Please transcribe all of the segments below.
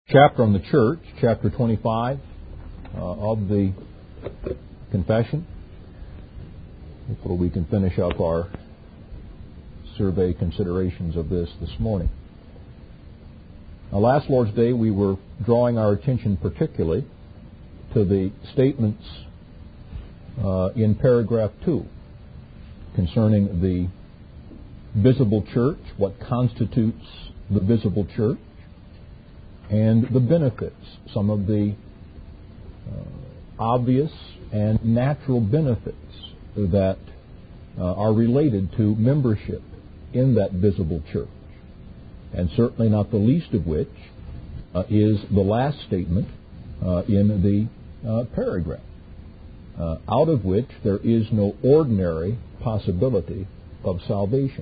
chapter on the church, chapter 25 of the confession. Hopefully we can finish up our survey considerations of this morning. Now, last Lord's Day we were drawing our attention particularly to the statements in paragraph 2 concerning the visible church, what constitutes the visible church, and the benefits, some of the obvious and natural benefits that are related to membership in that visible church. And certainly not the least of which is the last statement in the paragraph, out of which there is no ordinary possibility of salvation.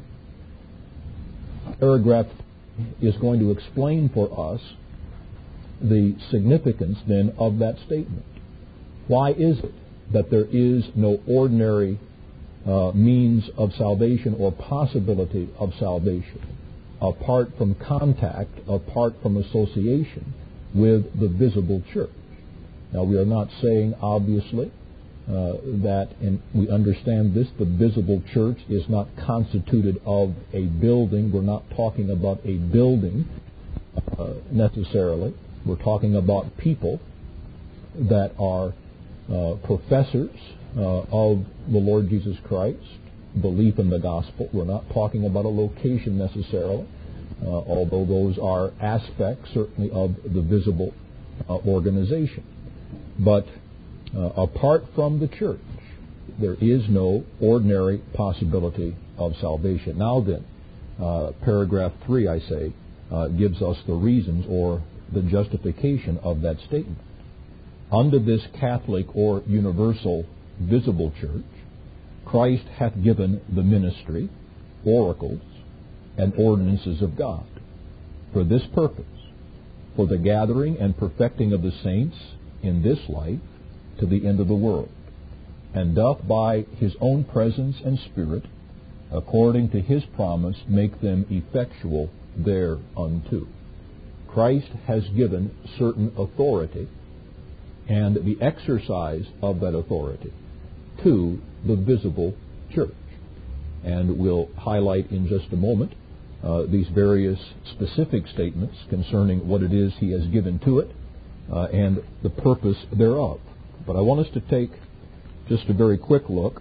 Paragraph is going to explain for us the significance then of that statement. Why is it that there is no ordinary means of salvation or possibility of salvation apart from contact, apart from association with the visible church? Now, we are not saying, obviously, that, and we understand this, the visible church is not constituted of a building. We're not talking about a building necessarily. We're talking about people that are professors of the Lord Jesus Christ, belief in the gospel. We're not talking about a location necessarily, although those are aspects certainly of the visible organization. But apart from the church, there is no ordinary possibility of salvation. Now then, paragraph 3, I say, gives us the reasons or the justification of that statement. Unto this Catholic or universal visible church, Christ hath given the ministry, oracles, and ordinances of God, for this purpose, for the gathering and perfecting of the saints in this life to the end of the world, and doth by his own presence and Spirit, according to his promise, make them effectual thereunto. Christ has given certain authority and the exercise of that authority to the visible church. And we'll highlight in just a moment these various specific statements concerning what it is he has given to it and the purpose thereof. But I want us to take just a very quick look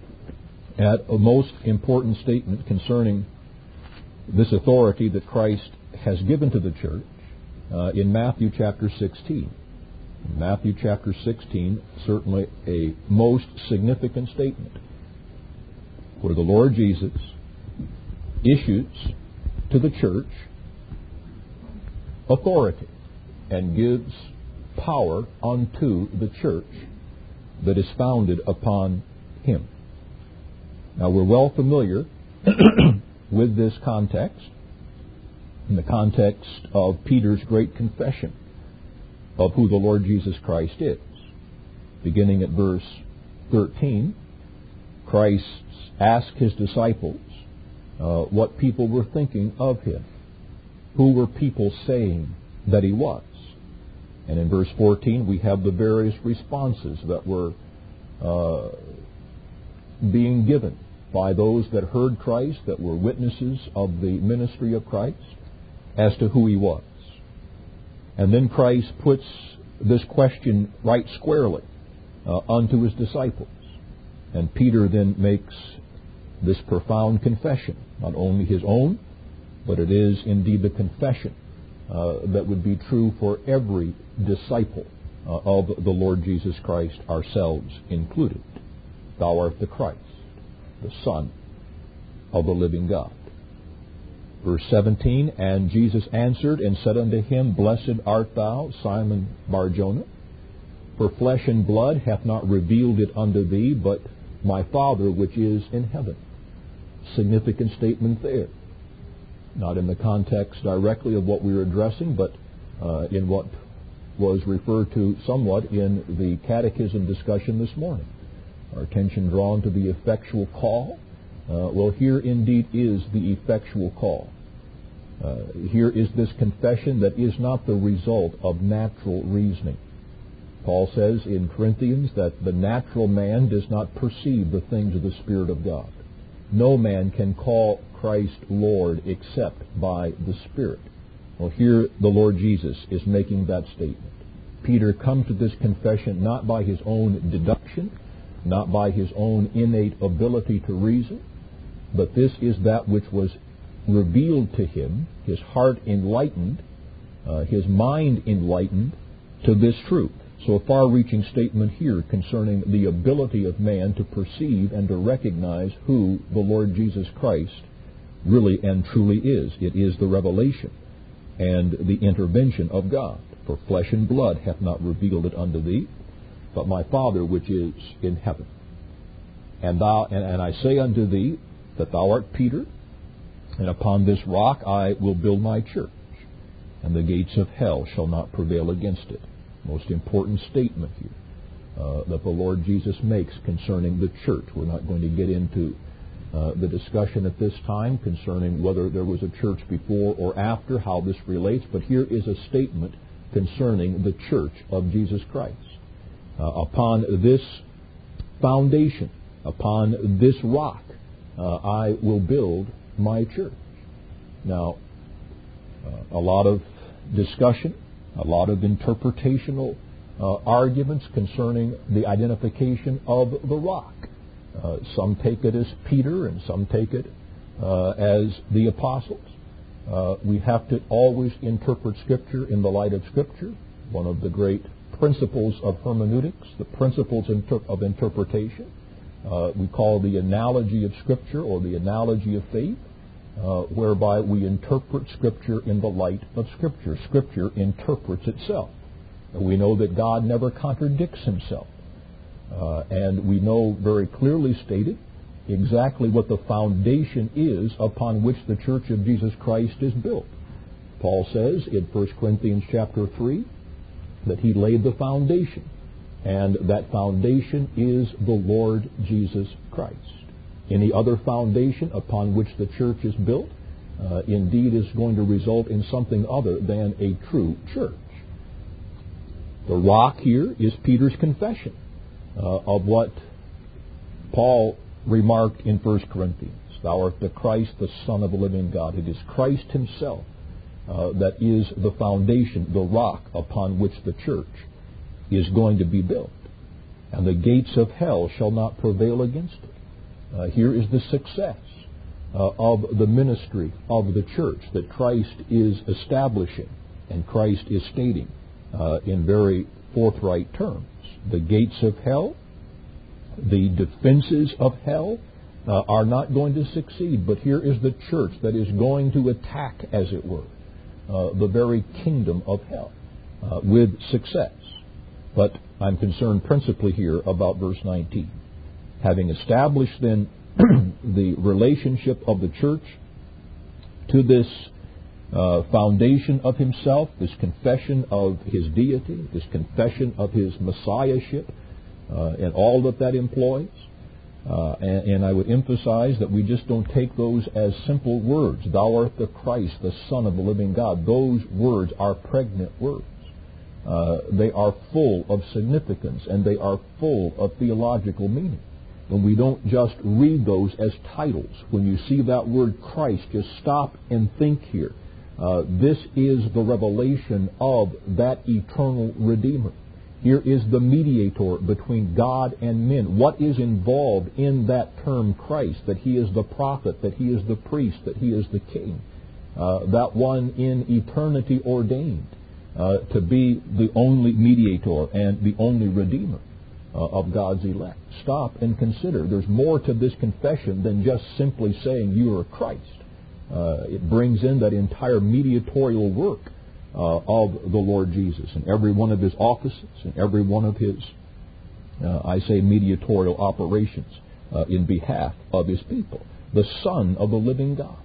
at a most important statement concerning this authority that Christ has given to the church in Matthew chapter 16. Matthew chapter 16, certainly a most significant statement, where the Lord Jesus issues to the church authority and gives power unto the church that is founded upon him. Now, we're well familiar with this context, in the context of Peter's great confession of who the Lord Jesus Christ is. Beginning at verse 13, Christ asked his disciples what people were thinking of him. Who were people saying that he was? And in verse 14, we have the various responses that were being given by those that heard Christ, that were witnesses of the ministry of Christ, as to who he was. And then Christ puts this question right squarely unto his disciples. And Peter then makes this profound confession, not only his own, but it is indeed the confession that would be true for every disciple of the Lord Jesus Christ, ourselves included. Thou art the Christ, the Son of the living God. Verse 17, and Jesus answered and said unto him, Blessed art thou, Simon Bar-Jonah, for flesh and blood hath not revealed it unto thee, but my Father which is in heaven. Significant statement there. Not in the context directly of what we were addressing, but in what was referred to somewhat in the catechism discussion this morning. Our attention drawn to the effectual call. Well, here indeed is the effectual call. Here is this confession that is not the result of natural reasoning. Paul says in Corinthians that the natural man does not perceive the things of the Spirit of God. No man can call Christ Lord except by the Spirit. Well, here the Lord Jesus is making that statement. Peter comes to this confession not by his own deduction, not by his own innate ability to reason, but this is that which was revealed to him, his heart enlightened, his mind enlightened to this truth. So a far-reaching statement here concerning the ability of man to perceive and to recognize who the Lord Jesus Christ really and truly is. It is the revelation and the intervention of God. For flesh and blood hath not revealed it unto thee, but my Father which is in heaven. And I say unto thee that thou art Peter, and upon this rock I will build my church, and the gates of hell shall not prevail against it. Most important statement here that the Lord Jesus makes concerning the church. We're not going to get into the discussion at this time concerning whether there was a church before or after, how this relates, but here is a statement concerning the church of Jesus Christ. Upon this foundation, upon this rock, I will build my church. Now, a lot of discussion, a lot of interpretational arguments concerning the identification of the rock. Some take it as Peter and some take it as the apostles. We have to always interpret Scripture in the light of Scripture. One of the great principles of hermeneutics, the principles of interpretation, we call the analogy of Scripture or the analogy of faith, whereby we interpret Scripture in the light of Scripture. Scripture interprets itself. We know that God never contradicts Himself. And we know very clearly stated exactly what the foundation is upon which the Church of Jesus Christ is built. Paul says in 1 Corinthians chapter 3 that he laid the foundation, and that foundation is the Lord Jesus Christ. Any other foundation upon which the church is built, indeed is going to result in something other than a true church. The rock here is Peter's confession of what Paul remarked in 1 Corinthians. Thou art the Christ, the Son of the living God. It is Christ Himself that is the foundation, the rock upon which the church is going to be built. And the gates of hell shall not prevail against it. Here is the success of the ministry of the church that Christ is establishing and Christ is stating in very forthright terms. The gates of hell, the defenses of hell are not going to succeed, but here is the church that is going to attack, as it were, the very kingdom of hell with success. But I'm concerned principally here about verse 19. Having established then the relationship of the church to this foundation of Himself, this confession of His deity, this confession of His messiahship, and all that employs. And I would emphasize that we just don't take those as simple words. Thou art the Christ, the Son of the living God. Those words are pregnant words. They are full of significance, and they are full of theological meaning. And we don't just read those as titles. When you see that word Christ, just stop and think here. This is the revelation of that eternal Redeemer. Here is the mediator between God and men. What is involved in that term Christ? That He is the prophet, that He is the priest, that He is the king. That one in eternity ordained to be the only mediator and the only Redeemer of God's elect. Stop and consider. There's more to this confession than just simply saying you are Christ. It brings in that entire mediatorial work of the Lord Jesus and every one of His offices and every one of His, mediatorial operations in behalf of His people. The Son of the living God.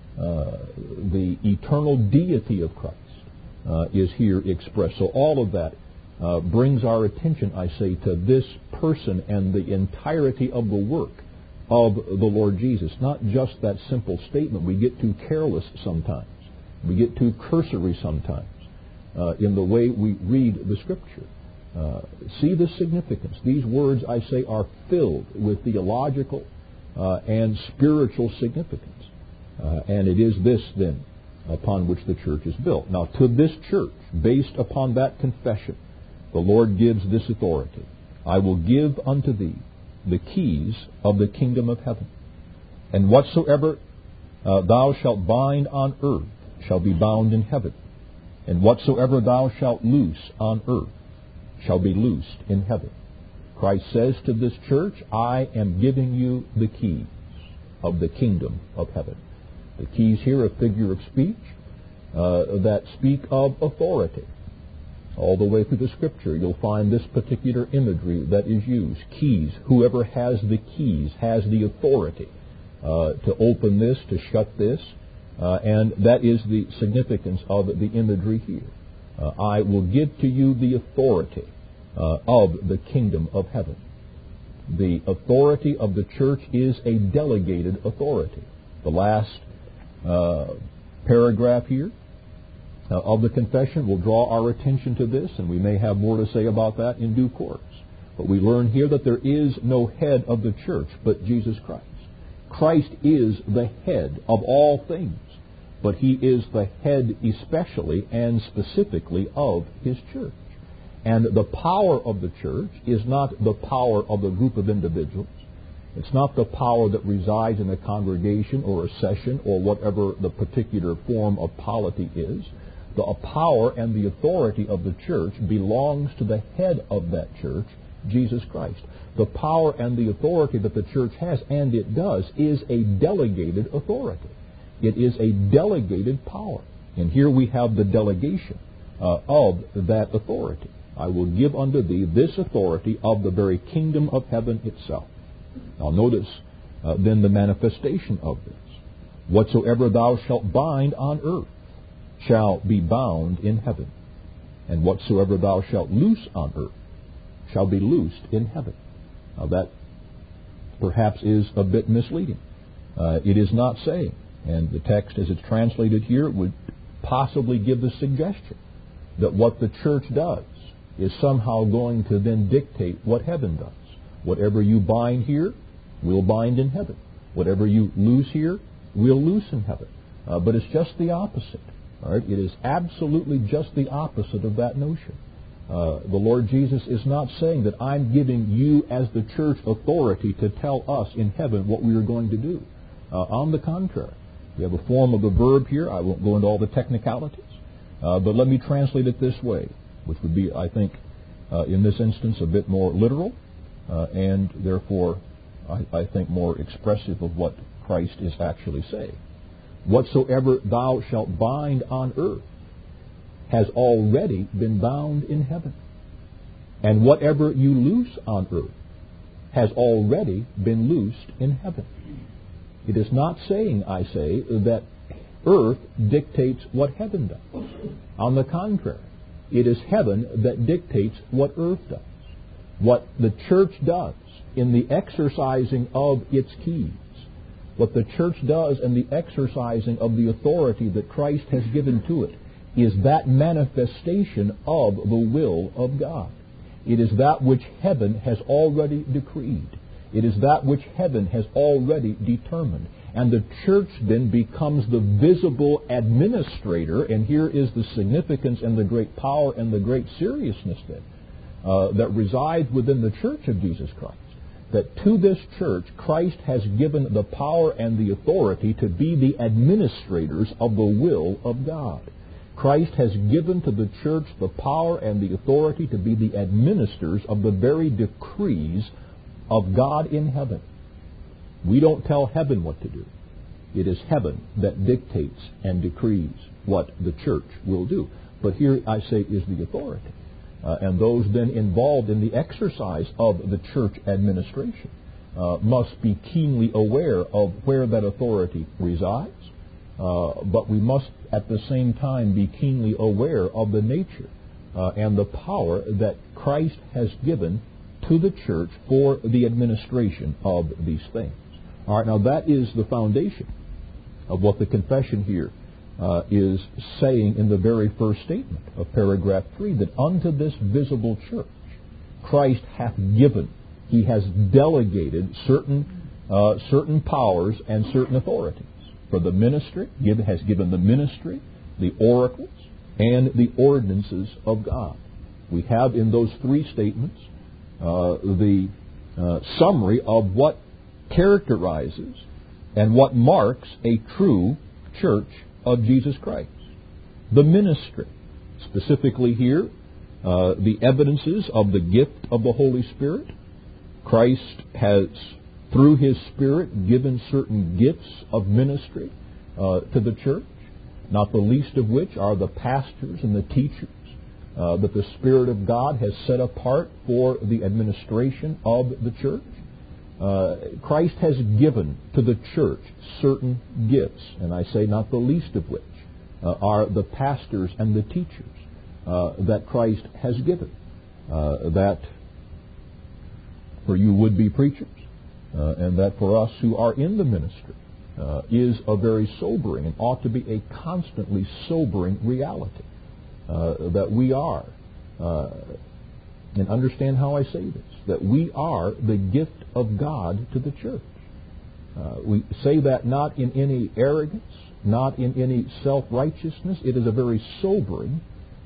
The eternal deity of Christ is here expressed. So all of that brings our attention, to this person and the entirety of the work of the Lord Jesus. Not just that simple statement. We get too careless sometimes We get too cursory sometimes in the way we read the Scripture. See the significance. These words, I say, are filled with theological and spiritual significance. And it is this, then, upon which the church is built. Now, to this church, based upon that confession, the Lord gives this authority. I will give unto thee the keys of the kingdom of heaven. And whatsoever thou shalt bind on earth shall be bound in heaven. And whatsoever thou shalt loose on earth shall be loosed in heaven. Christ says to this church, I am giving you the keys of the kingdom of heaven. The keys here, a figure of speech that speak of authority. All the way through the Scripture, you'll find this particular imagery that is used. Keys. Whoever has the keys has the authority to open this, to shut this, and that is the significance of the imagery here. I will give to you the authority of the kingdom of heaven. The authority of the church is a delegated authority. The last paragraph here of the confession will draw our attention to this, and we may have more to say about that in due course. But we learn here that there is no head of the church but Jesus Christ. Christ is the head of all things, but He is the head especially and specifically of His church. And the power of the church is not the power of a group of individuals. It's not the power that resides in a congregation or a session or whatever the particular form of polity is. The power and the authority of the church belongs to the head of that church, Jesus Christ. The power and the authority that the church has, and it does, is a delegated authority. It is a delegated power. And here we have the delegation of that authority. I will give unto thee this authority of the very kingdom of heaven itself. Now notice then the manifestation of this. Whatsoever thou shalt bind on earth shall be bound in heaven, and whatsoever thou shalt loose on earth shall be loosed in heaven. Now that perhaps is a bit misleading. It is not saying, and the text as it's translated here would possibly give the suggestion that what the church does is somehow going to then dictate what heaven does. Whatever you bind here, we'll bind in heaven. Whatever you loose here, we'll loose in heaven. But it's just the opposite. All right? It is absolutely just the opposite of that notion. The Lord Jesus is not saying that I'm giving you as the church authority to tell us in heaven what we are going to do. On the contrary, we have a form of the verb here. I won't go into all the technicalities. But let me translate it this way, which would be, I think, in this instance, a bit more literal, and therefore, I think, more expressive of what Christ is actually saying. Whatsoever thou shalt bind on earth has already been bound in heaven. And whatever you loose on earth has already been loosed in heaven. It is not saying, I say, that earth dictates what heaven does. On the contrary, it is heaven that dictates what earth does. What the church does in the exercising of its keys, what the church does in the exercising of the authority that Christ has given to it, is that manifestation of the will of God. It is that which heaven has already decreed. It is that which heaven has already determined. And the church then becomes the visible administrator, and here is the significance and the great power and the great seriousness then that resides within the church of Jesus Christ. That to this church, Christ has given the power and the authority to be the administrators of the will of God. Christ has given to the church the power and the authority to be the administrators of the very decrees of God in heaven. We don't tell heaven what to do. It is heaven that dictates and decrees what the church will do. But here, I say, is the authority. And those then involved in the exercise of the church administration must be keenly aware of where that authority resides. But we must at the same time be keenly aware of the nature and the power that Christ has given to the church for the administration of these things. All right, now that is the foundation of what the confession here is saying in the very first statement of paragraph 3 that unto this visible church Christ hath given, He has delegated certain powers and certain authorities. For the ministry, has given the ministry, the oracles, and the ordinances of God. We have in those three statements the summary of what characterizes and what marks a true church of Jesus Christ. The ministry, specifically here, the evidences of the gift of the Holy Spirit. Christ has, through His Spirit, given certain gifts of ministry to the church, not the least of which are the pastors and the teachers that the Spirit of God has set apart for the administration of the church. Christ has given to the church certain gifts, and I say not the least of which are the pastors and the teachers that Christ has given. That for you would-be preachers, and that for us who are in the ministry, is a very sobering and ought to be a constantly sobering reality. That we are, and understand how I say this, that we are the gift of God to the church. We say that not in any arrogance, not in any self-righteousness. It is a very sobering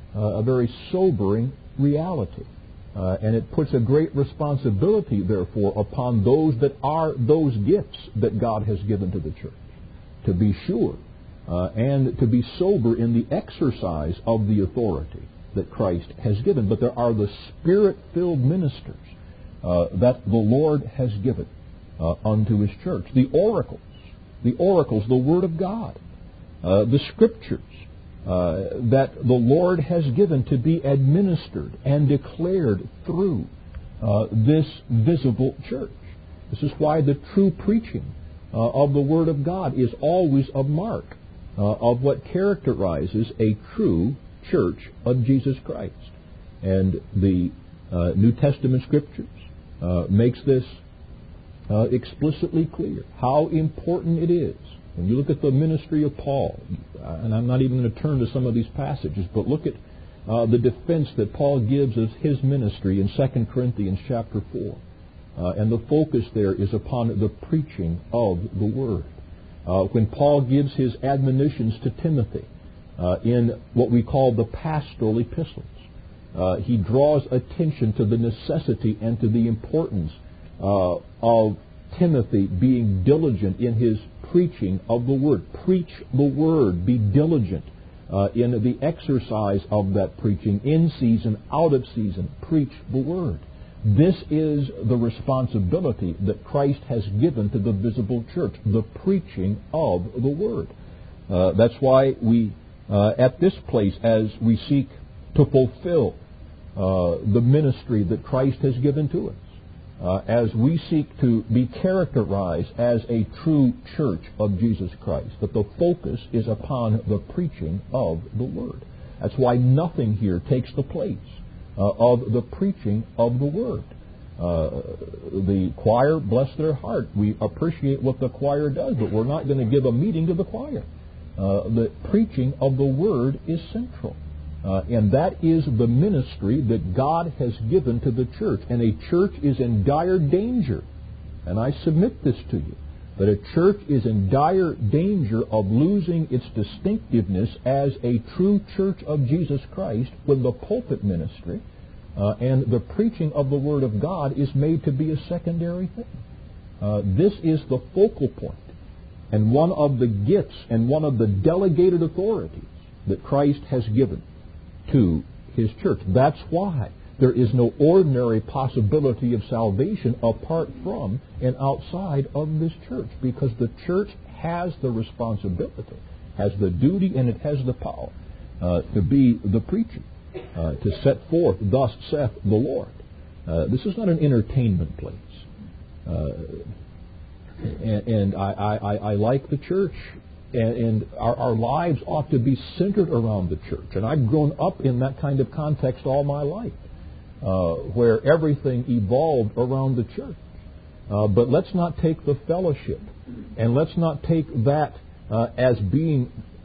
reality. And it puts a great responsibility, therefore, upon those that are those gifts that God has given to the church, to be sure and to be sober in the exercise of the authority that Christ has given. But there are the Spirit-filled ministers that the Lord has given unto His church. The oracles, the Word of God, the Scriptures, that the Lord has given to be administered and declared through this visible church. This is why the true preaching of the Word of God is always a mark of what characterizes a true church of Jesus Christ. And the New Testament Scriptures makes this explicitly clear, how important it is. When you look at the ministry of Paul, and I'm not even going to turn to some of these passages, but look at the defense that Paul gives of his ministry in 2 Corinthians chapter 4. And the focus there is upon the preaching of the Word. When Paul gives his admonitions to Timothy in what we call the pastoral epistles, he draws attention to the necessity and to the importance of Timothy being diligent in his preaching of the Word. Preach the Word. Be diligent in the exercise of that preaching, in season, out of season. Preach the Word. This is the responsibility that Christ has given to the visible church, the preaching of the Word. That's why we, at this place, as we seek to fulfill the ministry that Christ has given to us, as we seek to be characterized as a true church of Jesus Christ, that the focus is upon the preaching of the Word. That's why nothing here takes the place of the preaching of the Word. The choir, bless their heart, we appreciate what the choir does, but we're not going to give a meeting to the choir. The preaching of the Word is central. And that is the ministry that God has given to the church. And a church is in dire danger. And I submit this to you, that a church is in dire danger of losing its distinctiveness as a true church of Jesus Christ when the pulpit ministry and the preaching of the Word of God is made to be a secondary thing. This is the focal point and one of the gifts and one of the delegated authorities that Christ has given to His church. That's why there is no ordinary possibility of salvation apart from and outside of this church, because the church has the responsibility, has the duty, and it has the power to be the preacher, to set forth, thus saith the Lord. This is not an entertainment place. And I like the church. And our lives ought to be centered around the church. And I've grown up in that kind of context all my life, where everything evolved around the church. But let's not take the fellowship, and let's not take that as being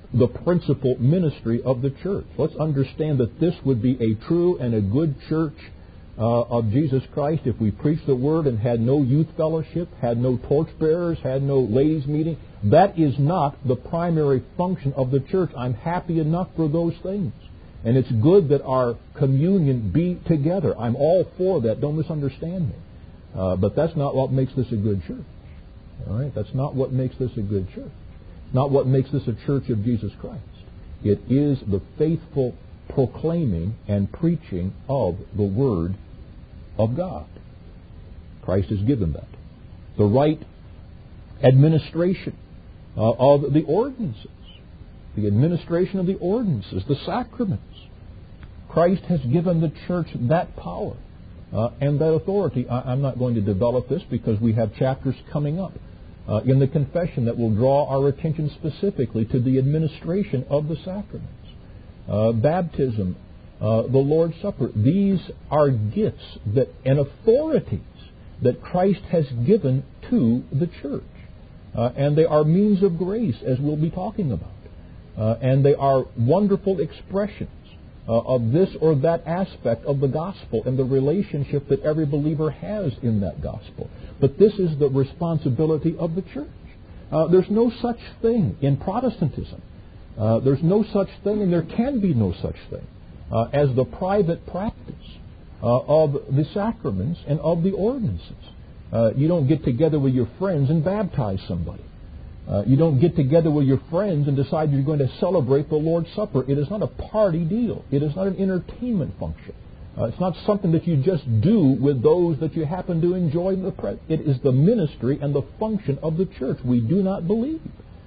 the principal ministry of the church. Let's understand that this would be a true and a good church of Jesus Christ if we preached the Word and had no youth fellowship, had no torchbearers, had no ladies' meeting. That is not the primary function of the church. I'm happy enough for those things. And it's good that our communion be together. I'm all for that. Don't misunderstand me. But that's not what makes this a good church. All right? That's not what makes this a good church. Not what makes this a church of Jesus Christ. It is the faithful proclaiming and preaching of the Word of God. Christ has given that. The right administration of the ordinances. The administration of the ordinances, the sacraments. Christ has given the church that power and that authority. I'm not going to develop this because we have chapters coming up in the confession that will draw our attention specifically to the administration of the sacraments. Baptism, the Lord's Supper. These are gifts and authorities that Christ has given to the church. And they are means of grace, as we'll be talking about. And they are wonderful expressions of this or that aspect of the gospel and the relationship that every believer has in that gospel. But this is the responsibility of the church. There's no such thing in Protestantism. There's no such thing, and there can be no such thing, as the private practice of the sacraments and of the ordinances. You don't get together with your friends and baptize somebody. You don't get together with your friends and decide you're going to celebrate the Lord's Supper. It is not a party deal. It is not an entertainment function. It's not something that you just do with those that you happen to enjoy in the present. It is the ministry and the function of the church. We do not believe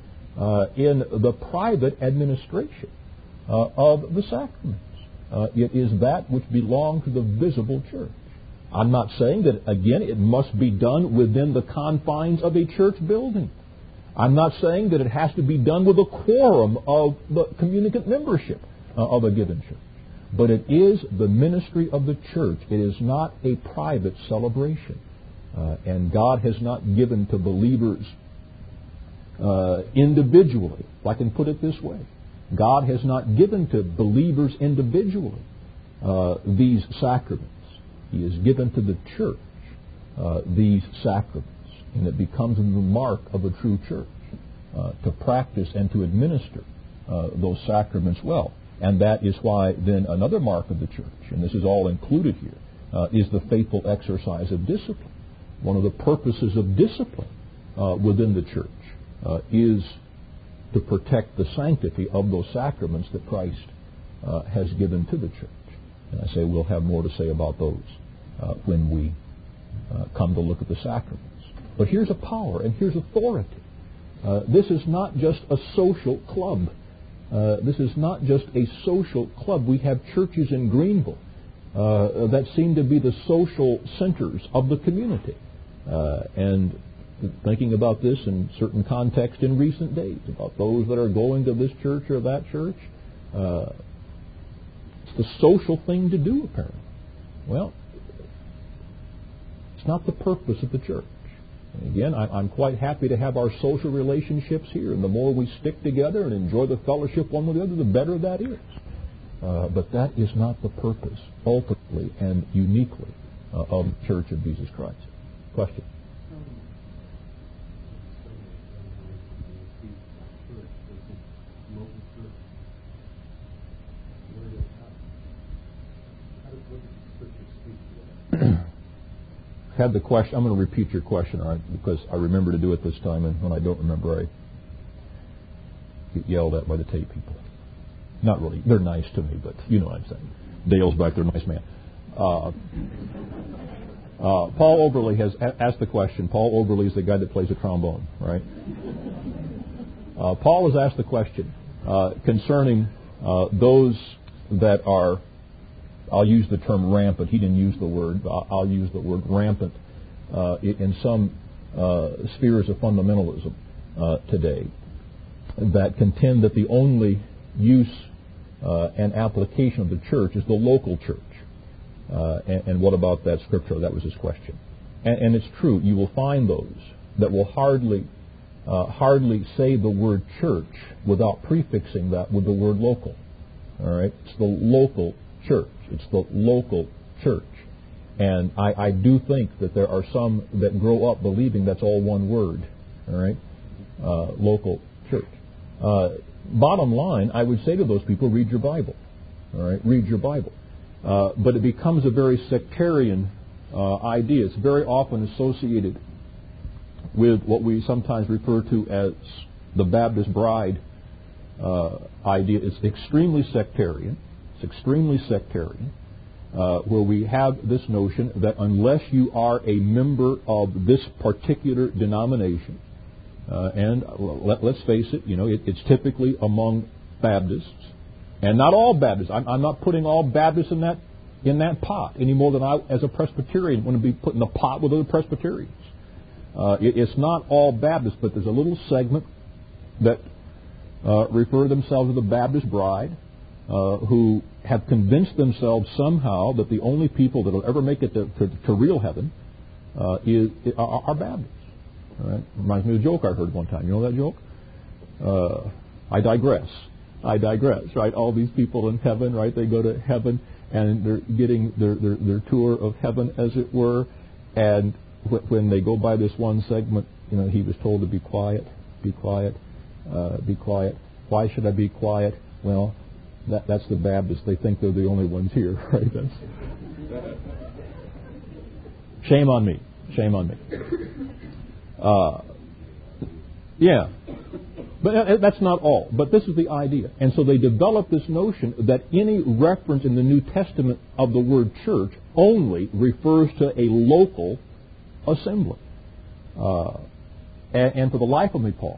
in the private administration of the sacraments. It is that which belongs to the visible church. I'm not saying that, again, it must be done within the confines of a church building. I'm not saying that it has to be done with a quorum of the communicant membership of a given church. But it is the ministry of the church. It is not a private celebration. And God has not given to believers individually, if I can put it this way. God has not given to believers individually these sacraments. He has given to the church these sacraments. And it becomes the mark of a true church to practice and to administer those sacraments well. And that is why then another mark of the church, and this is all included here, is the faithful exercise of discipline. One of the purposes of discipline within the church is to protect the sanctity of those sacraments that Christ has given to the church. And I say we'll have more to say about those when we come to look at the sacraments. But here's a power and here's authority. This is not just a social club. This is not just a social club. We have churches in Greenville that seem to be the social centers of the community. And thinking about this in certain context in recent days, about those that are going to this church or that church, it's the social thing to do, apparently. Well, it's not the purpose of the church. And again, I'm quite happy to have our social relationships here, and the more we stick together and enjoy the fellowship one with the other, the better that is. But that is not the purpose, ultimately and uniquely, of the Church of Jesus Christ. Question? Had the question. I'm going to repeat your question, all right, because I remember to do it this time, and when I don't remember, I get yelled at by the tape people. Not really. They're nice to me, but you know what I'm saying. Dale's back there, nice man. Paul Oberle has asked the question. Paul Oberle is the guy that plays the trombone, right? Paul has asked the question concerning those that are, I'll use the term rampant. He didn't use the word. I'll use the word rampant in some spheres of fundamentalism today that contend that the only use and application of the church is the local church. And what about that scripture? That was his question. And it's true. You will find those that will hardly hardly say the word church without prefixing that with the word local. All right? It's the local church. It's the local church. And I do think that there are some that grow up believing that's all one word. All right? Local church. Bottom line, I would say to those people, read your Bible. All right? Read your Bible. But it becomes a very sectarian idea. It's very often associated with what we sometimes refer to as the Baptist bride idea. It's extremely sectarian. It's extremely sectarian, where we have this notion that unless you are a member of this particular denomination, and let's face it, it's typically among Baptists, and not all Baptists. I'm not putting all Baptists in that pot any more than I, as a Presbyterian, want to be put in the pot with other Presbyterians. It's not all Baptists, but there's a little segment that refer themselves to the Baptist bride, who have convinced themselves somehow that the only people that will ever make it to real heaven are Baptists. All right? Reminds me of a joke I heard one time. You know that joke? I digress, right? All these people in heaven, right? They go to heaven, and they're getting their tour of heaven, as it were, and when they go by this one segment, he was told to be quiet, be quiet, be quiet. Why should I be quiet? Well, that's the Baptists. They think they're the only ones here, right? Shame on me. Shame on me. Yeah. But that's not all. But this is the idea. And so they develop this notion that any reference in the New Testament of the word church only refers to a local assembly. And for the life of me, Paul,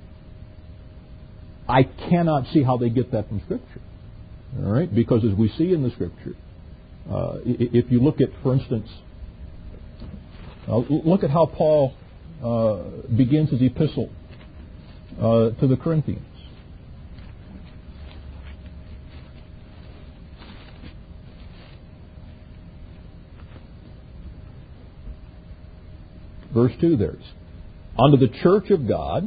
I cannot see how they get that from Scripture. All right? Because as we see in the Scripture, if you look at, for instance, look at how Paul begins his epistle to the Corinthians. Verse 2 there is, unto the church of God,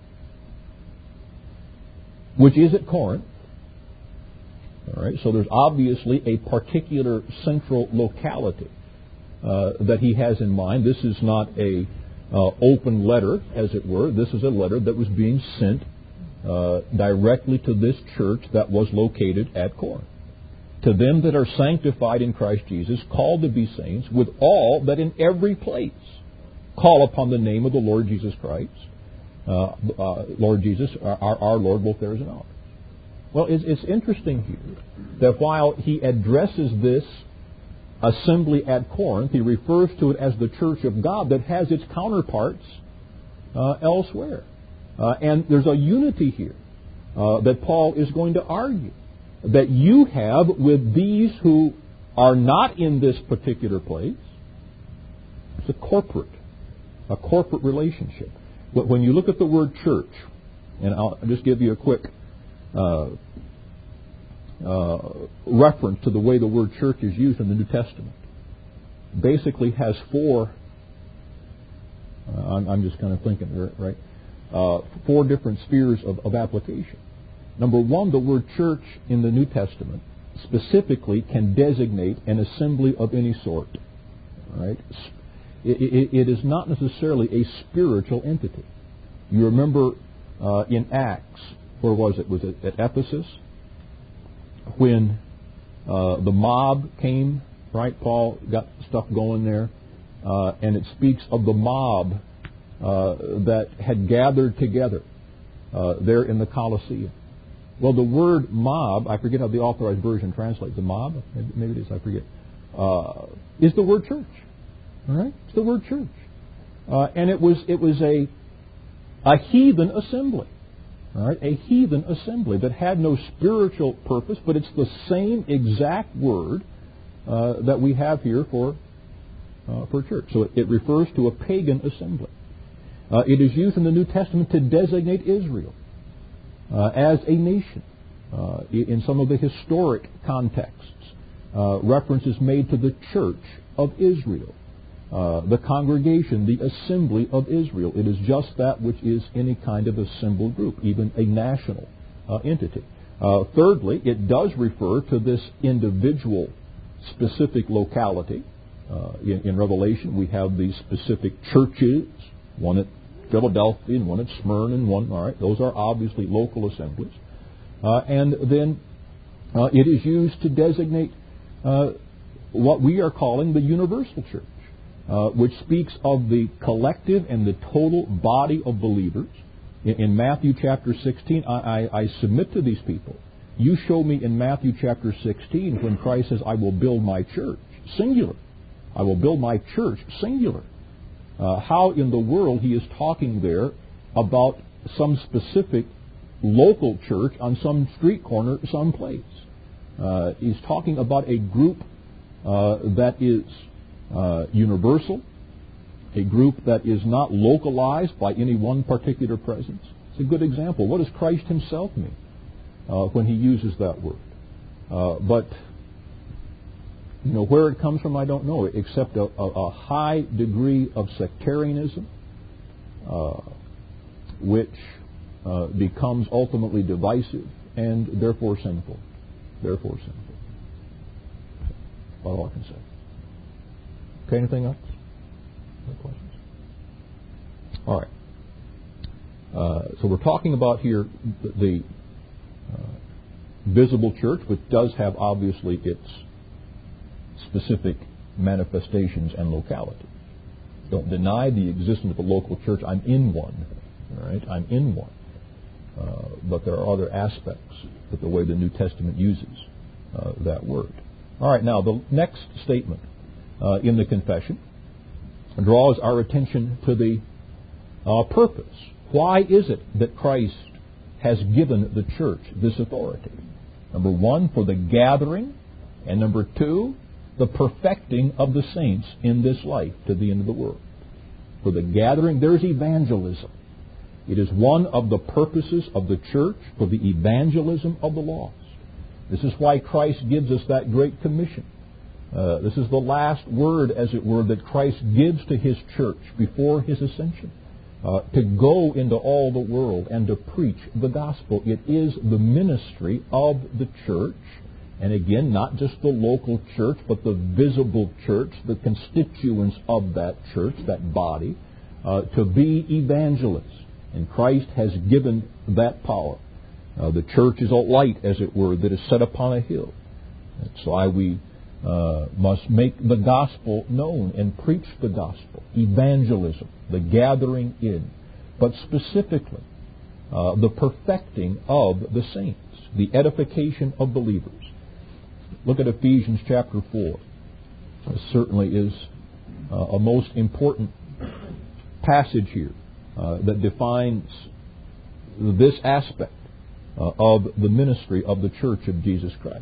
which is at Corinth. All right, so there's obviously a particular central locality that he has in mind. This is not a open letter, as it were. This is a letter that was being sent directly to this church that was located at Corinth. To them that are sanctified in Christ Jesus, called to be saints, with all that in every place call upon the name of the Lord Jesus Christ. Lord Jesus, our Lord, both theirs and ours. Well, it's interesting here that while he addresses this assembly at Corinth, he refers to it as the church of God that has its counterparts elsewhere. And there's a unity here that Paul is going to argue that you have with these who are not in this particular place. It's a corporate relationship. When you look at the word church, and I'll just give you a quick reference to the way the word church is used in the New Testament. Basically has four, I'm just kind of thinking, right? Four different spheres of application. Number one, the word church in the New Testament specifically can designate an assembly of any sort. Right? It is not necessarily a spiritual entity. You remember in Acts, where was it? Was it at Ephesus? When the mob came, right? Paul got stuff going there, and it speaks of the mob that had gathered together there in the Colosseum. Well, the word mob, I forget how the Authorized Version translates the mob. Maybe it is, I forget. Is the word church. All right, it's the word church, and it was a heathen assembly. All right, a heathen assembly that had no spiritual purpose, but it's the same exact word that we have here for church. So it refers to a pagan assembly. It is used in the New Testament to designate Israel as a nation. In some of the historic contexts, reference is made to the church of Israel. the congregation, the assembly of Israel. It is just that which is any kind of assembled group, even a national entity. Thirdly, it does refer to this individual specific locality. In Revelation, we have these specific churches, one at Philadelphia and one at Smyrna and one, all right, those are obviously local assemblies. And then it is used to designate what we are calling the universal church, which speaks of the collective and the total body of believers. In Matthew chapter 16, I submit to these people, you show me in Matthew chapter 16 when Christ says, I will build my church, singular. I will build my church, singular. How in the world he is talking there about some specific local church on some street corner someplace. He's talking about a group that is universal, a group that is not localized by any one particular presence. It's a good example. What does Christ himself mean when he uses that word? But where it comes from, I don't know, except a high degree of sectarianism, which becomes ultimately divisive and therefore sinful. Therefore sinful. That's all I can say. Okay, anything else? Any questions? All right. So we're talking about here the visible church, which does have obviously its specific manifestations and locality. Don't deny the existence of a local church. I'm in one. All right, I'm in one. But there are other aspects of the way the New Testament uses that word. All right, now the next statement in the confession draws our attention to the purpose. Why is it that Christ has given the church this authority? Number one, for the gathering, and number two, the perfecting of the saints in this life to the end of the world. For the gathering, there's evangelism. It is one of the purposes of the church for the evangelism of the lost. This is why Christ gives us that great commission. This is the last word, as it were, that Christ gives to his church before his ascension. To go into all the world and to preach the gospel. It is the ministry of the church. And again, not just the local church, but the visible church, the constituents of that church, that body, to be evangelists. And Christ has given that power. The church is a light, as it were, that is set upon a hill. That's why we must make the gospel known and preach the gospel. Evangelism, the gathering in. But specifically, the perfecting of the saints, the edification of believers. Look at Ephesians chapter 4. This certainly is a most important passage here that defines this aspect of the ministry of the Church of Jesus Christ.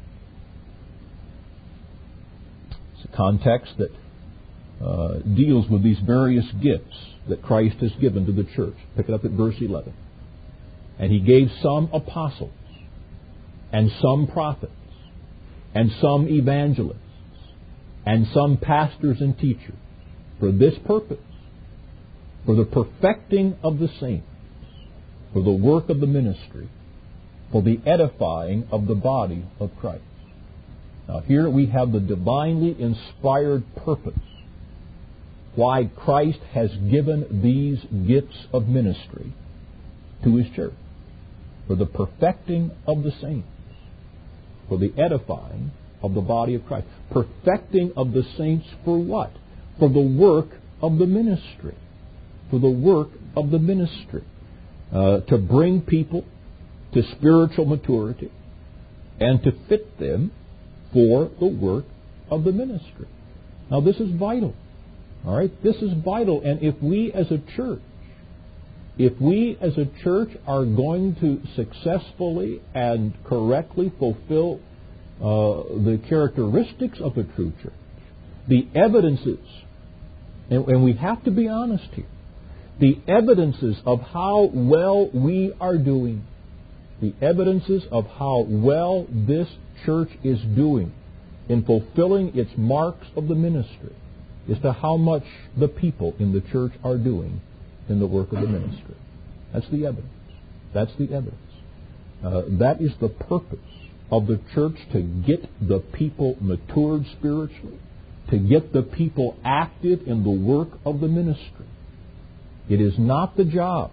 It's a context that deals with these various gifts that Christ has given to the church. Pick it up at verse 11. And he gave some apostles, and some prophets, and some evangelists, and some pastors and teachers, for this purpose, for the perfecting of the saints, for the work of the ministry, for the edifying of the body of Christ. Now here we have the divinely inspired purpose why Christ has given these gifts of ministry to his church, for the perfecting of the saints, for the edifying of the body of Christ. Perfecting of the saints for what? For the work of the ministry. For the work of the ministry. To bring people to spiritual maturity and to fit them for the work of the ministry. Now this is vital. All right? This is vital. And if we as a church are going to successfully and correctly fulfill the characteristics of a true church, the evidences, and we have to be honest here, the evidences of how well we are doing, the evidences of how well this church is doing in fulfilling its marks of the ministry, as to how much the people in the church are doing in the work of the ministry. That's the evidence. That's the evidence. That is the purpose of the church, to get the people matured spiritually, to get the people active in the work of the ministry. It is not the job.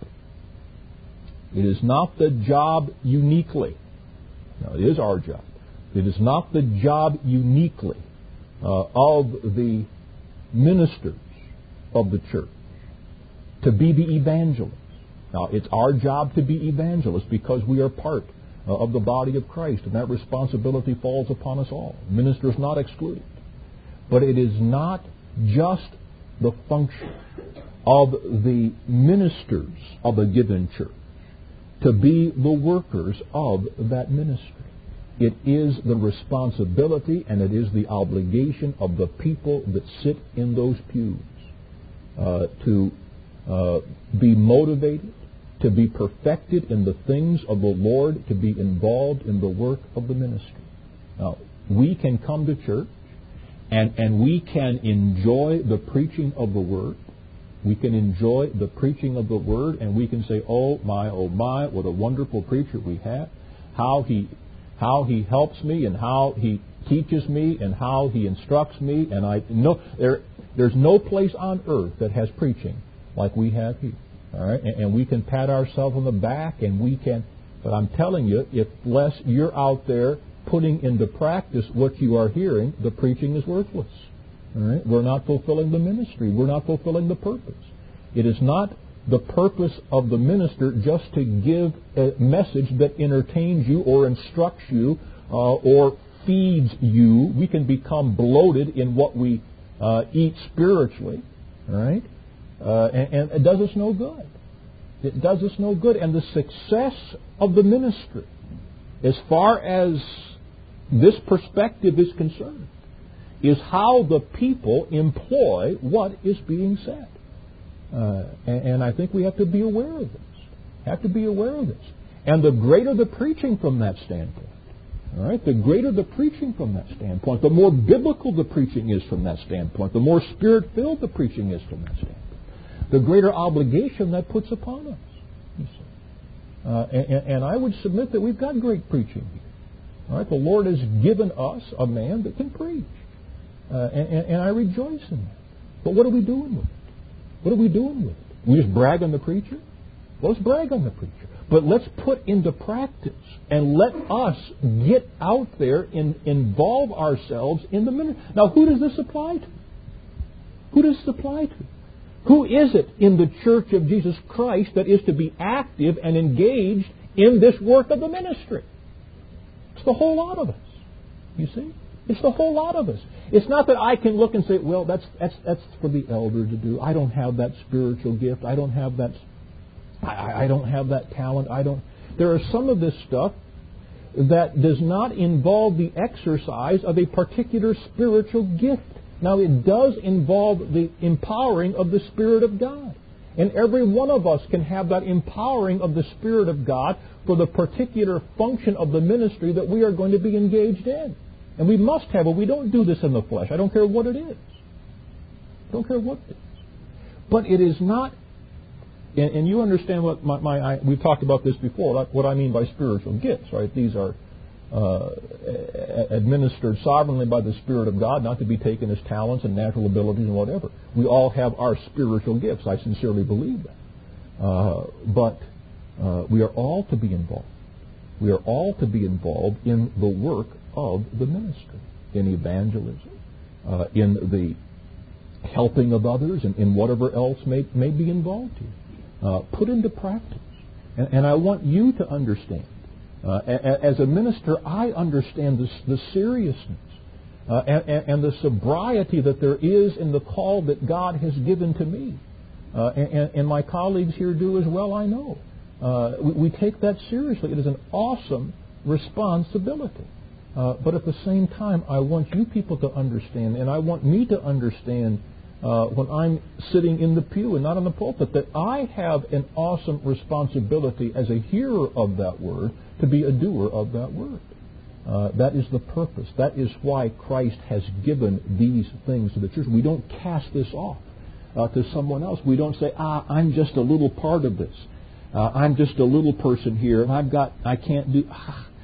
It is not the job uniquely. Now, it is our job. It is not the job uniquely of the ministers of the church to be the evangelists. Now, it's our job to be evangelists because we are part of the body of Christ, and that responsibility falls upon us all. Ministers not excluded. But it is not just the function of the ministers of a given church to be the workers of that ministry. It is the responsibility and it is the obligation of the people that sit in those pews to be motivated, to be perfected in the things of the Lord, to be involved in the work of the ministry. Now, we can come to church and we can enjoy the preaching of the Word. We can enjoy the preaching of the Word, and we can say, oh my, what a wonderful preacher we have. How he helps me, and how he teaches me, and how he instructs me. And I know there's no place on earth that has preaching like we have here. All right, and we can pat ourselves on the back, and we can. But I'm telling you, unless you're out there putting into practice what you are hearing, the preaching is worthless. All right, we're not fulfilling the ministry. We're not fulfilling the purpose. It is not the purpose of the minister just to give a message that entertains you or instructs you or feeds you. We can become bloated in what we eat spiritually. All right. And it does us no good. It does us no good. And the success of the ministry, as far as this perspective is concerned, is how the people employ what is being said. And I think we have to be aware of this. And the greater the preaching from that standpoint, all right, the greater the preaching from that standpoint, the more biblical the preaching is from that standpoint, the more spirit-filled the preaching is from that standpoint, the greater obligation that puts upon us. You see. And I would submit that we've got great preaching here. All right, the Lord has given us a man that can preach. And I rejoice in that. But what are we doing with it? We just brag on the preacher? Well, let's brag on the preacher. But let's put into practice and let us get out there and involve ourselves in the ministry. Now, who does this apply to? Who is it in the Church of Jesus Christ that is to be active and engaged in this work of the ministry? It's the whole lot of us. You see? It's the whole lot of us. It's not that I can look and say, well, that's for the elder to do. I don't have that spiritual gift. I don't have that. I don't have that talent. There are some of this stuff that does not involve the exercise of a particular spiritual gift. Now, it does involve the empowering of the Spirit of God. And every one of us can have that empowering of the Spirit of God for the particular function of the ministry that we are going to be engaged in. And we must have it. We don't do this in the flesh. I don't care what it is. But it is not, and you understand what we've talked about this before, what I mean by spiritual gifts, right? These are administered sovereignly by the Spirit of God, not to be taken as talents and natural abilities and whatever. We all have our spiritual gifts. I sincerely believe that. But we are all to be involved. We are all to be involved in the work of the ministry, in evangelism, in the helping of others, and in whatever else may be involved here. Put into practice. And I want you to understand. As a minister, I understand the seriousness and the sobriety that there is in the call that God has given to me. And my colleagues here do as well, I know. We take that seriously. It is an awesome responsibility. But at the same time, I want you people to understand, and I want me to understand when I'm sitting in the pew and not in the pulpit, that I have an awesome responsibility as a hearer of that word to be a doer of that word. That is the purpose. That is why Christ has given these things to the church. We don't cast this off to someone else. We don't say, I'm just a little part of this. I'm just a little person here, and I can't do...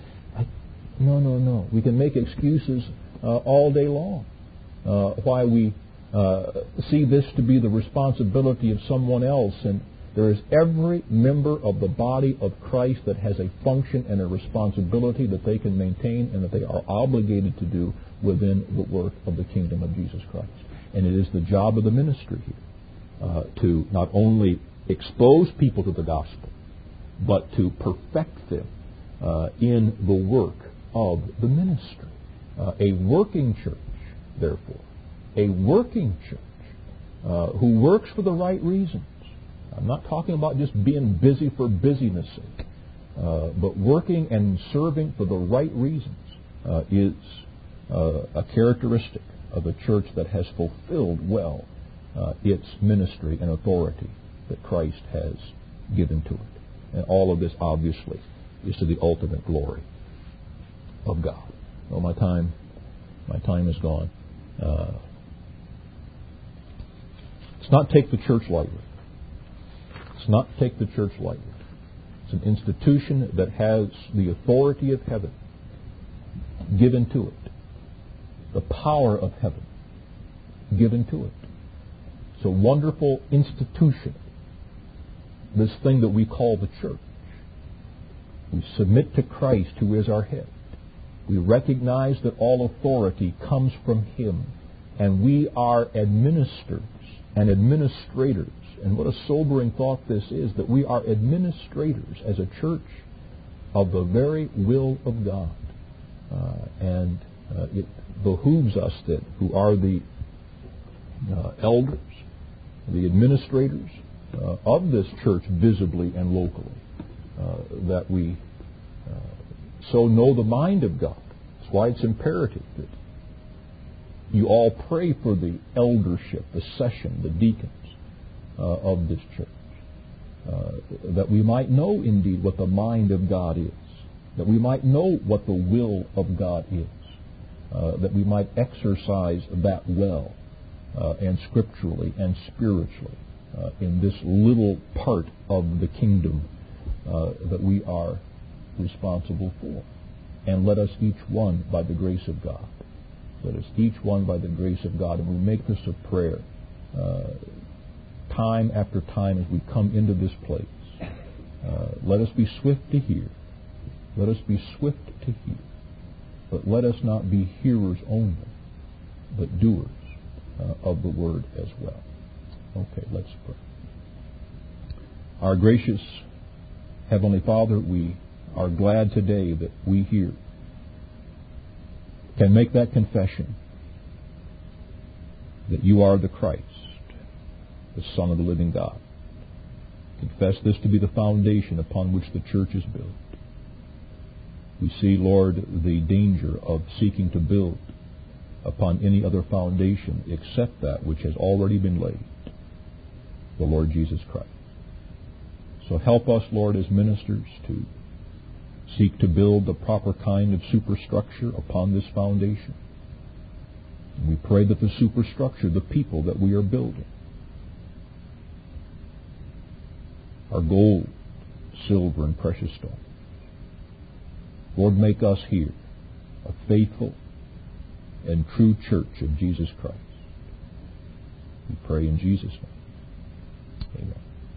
No. We can make excuses all day long why we see this to be the responsibility of someone else. And there is every member of the body of Christ that has a function and a responsibility that they can maintain and that they are obligated to do within the work of the kingdom of Jesus Christ. And it is the job of the ministry here to not only expose people to the gospel, but to perfect them in the work of the ministry. A working church, therefore, a working church who works for the right reasons. I'm not talking about just being busy for busyness' sake, but working and serving for the right reasons is a characteristic of a church that has fulfilled well its ministry and authority that Christ has given to it. And all of this, obviously, is to the ultimate glory of God. Well, my time is gone. Let's not take the church lightly. Let's not take the church lightly. It's an institution that has the authority of heaven given to it, the power of heaven given to it. It's a wonderful institution, this thing that we call the church. We submit to Christ, who is our head. We recognize that all authority comes from Him, and we are administrators and administrators. And what a sobering thought this is, that we are administrators as a church of the very will of God. And it behooves us then, who are the elders, the administrators of this church visibly and locally, that we so know the mind of God. That's why it's imperative that you all pray for the eldership, the session, the deacons of this church, that we might know indeed what the mind of God is, that we might know what the will of God is, that we might exercise that well and scripturally and spiritually in this little part of the kingdom that we are responsible for. And let us each one, by the grace of God, let us each one by the grace of God, and we make this a prayer time after time as we come into this place. Let us be swift to hear. Let us be swift to hear. But let us not be hearers only, but doers of the word as well. Okay, let's pray. Our gracious Heavenly Father, we are glad today that we here can make that confession that you are the Christ, the Son of the living God. Confess this to be the foundation upon which the church is built. We see, Lord, the danger of seeking to build upon any other foundation except that which has already been laid, the Lord Jesus Christ. So help us, Lord, as ministers to seek to build the proper kind of superstructure upon this foundation. And we pray that the superstructure, the people that we are building, are gold, silver, and precious stones. Lord, make us here a faithful and true church of Jesus Christ. We pray in Jesus' name. Amen.